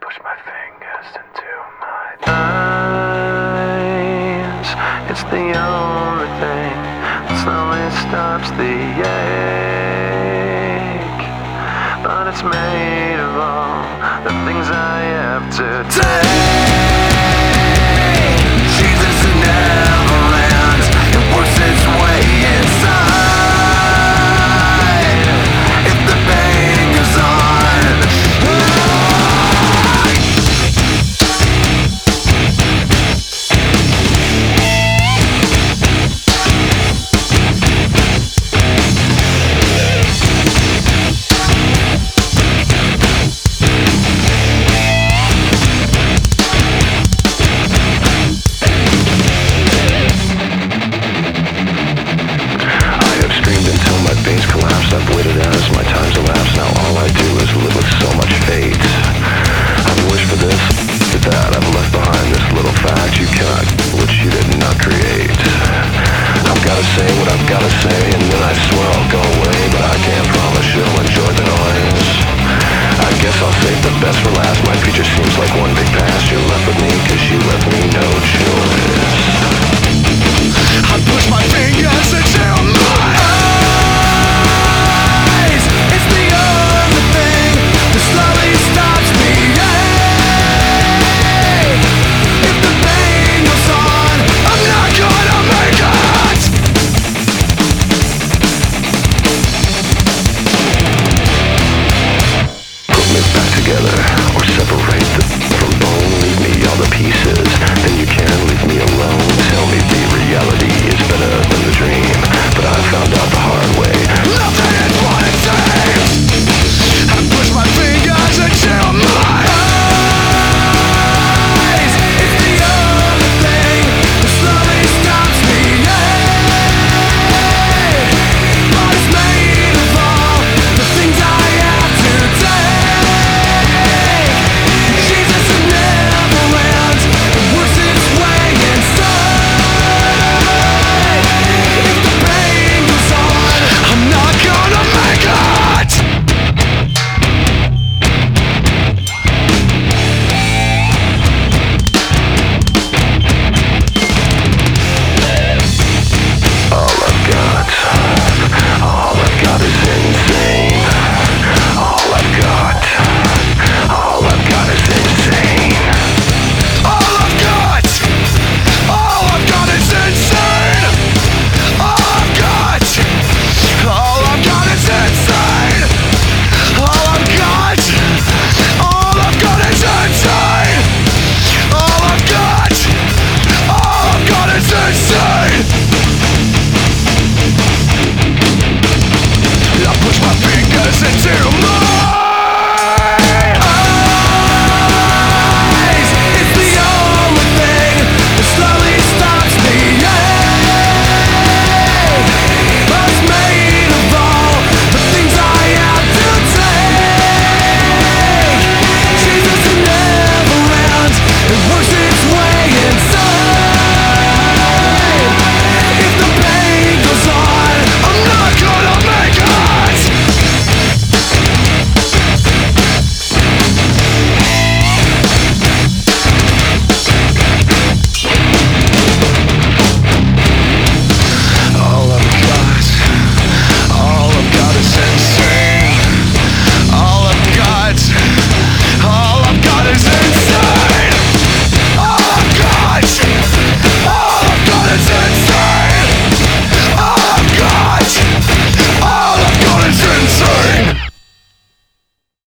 push my fingers into my eyes. It's the only thing that slowly stops the ache. But it's made of all the things I have to take. Jesus in Neverland, it works its way inside. If the pain goes on, I've waited as my time's elapsed. Now all I do is live with so much fate. I've wished for this, for that. I've left behind this little fact. You cannot what you did not create. I've gotta say what I've gotta say, and then I swear I'll go away. But I can't promise you'll enjoy the noise. I guess I'll save the best for last.